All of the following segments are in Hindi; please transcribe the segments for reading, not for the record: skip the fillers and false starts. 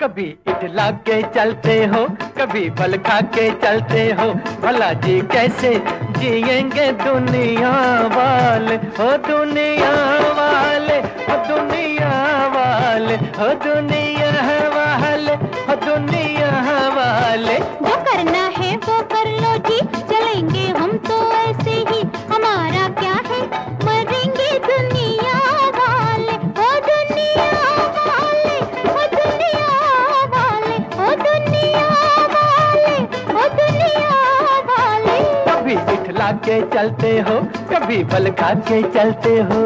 कभी इठला के चलते हो, कभी बल खा के चलते हो, भला जी कैसे जिएंगे दुनिया वाले, हो दुनिया वाले, हो दुनिया वाले, हो दुनिया वाले, हो दुनिया वाले। जो करना है वो कर लो जी, चलेंगे हम तो ऐसे ही, हमारा क्या है, मरेंगे दुनिया वाले, हो दुनिया वाले, हो दुनिया वाले, हो दुनिया वाले, हो दुनिया वाले। कभी इठला के चलते हो, कभी बल खा के चलते हो।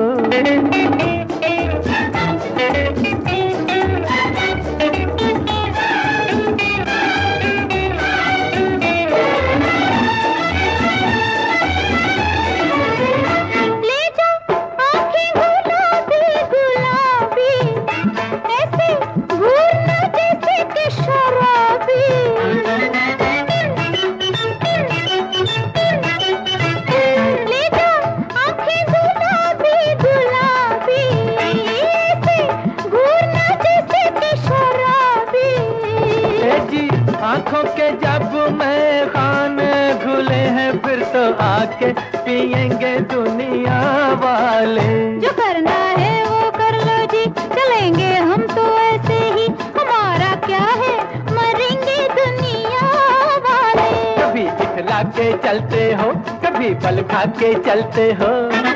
आंखों के जब मैं खाने खुले हैं, फिर तो आके पिएंगे दुनिया वाले। जो करना है वो कर लो जी, चलेंगे हम तो ऐसे ही, हमारा क्या है, मरेंगे दुनिया वाले। कभी इठला के चलते हो, कभी बल खा के चलते हो।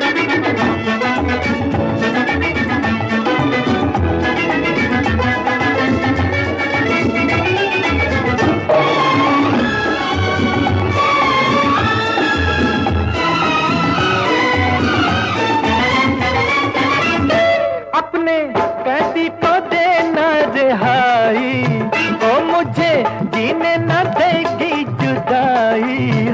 अपने कैदी को देना रिहाई, ओ मुझे जीने न देगी जुदाई।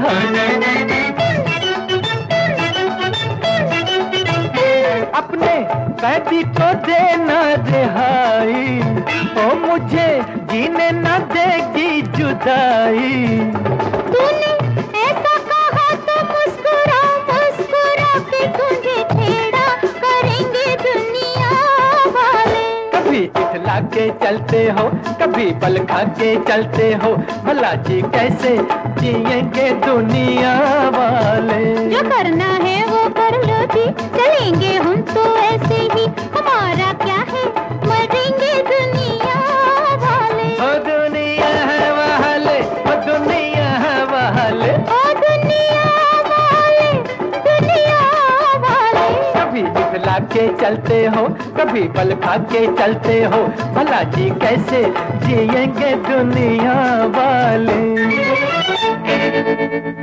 अपने कैदी को देना रिहाई, ओ मुझे जीने न देगी जुदाई। तूने ऐसा कहा तो मुस्कुरा मुस्कुरा के तुझे छेड़ा करेंगे दुनिया वाले। कभी इठला के चलते हो, कभी बल खा के चलते हो, भला जी कैसे जिएंगे दुनिया वाले। जो करना है वो कर लो जी, चलेंगे हम तो ऐसे ही, हमारा क्या है, मरेंगे दुनिया वाले। हो दुनिया वाले, हो दुनिया वाले, ओ दुनिया वाले, दुनिया वाले। कभी इठला के चलते हो, कभी बल खा के चलते हो, भला जी कैसे जिएंगे दुनिया वाले।